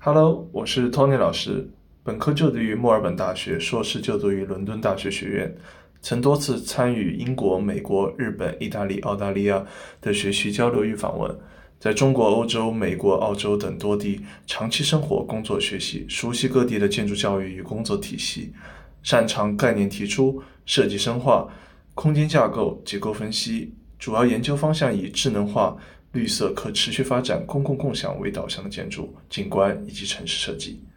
Hello，我是 Tony 老师，本科就读于墨尔本大学，硕士就读于伦敦大学学院，曾多次参与英国、美国、日本、意大利、澳大利亚的学习交流与访问，在中国、欧洲、美国、澳洲等多地长期生活、工作、学习，熟悉各地的建筑教育与工作体系，擅长概念提出、设计深化、空间架构、结构分析，主要研究方向以智能化、绿色、可持续发展、公共共享为导向的建筑、景观以及城市设计。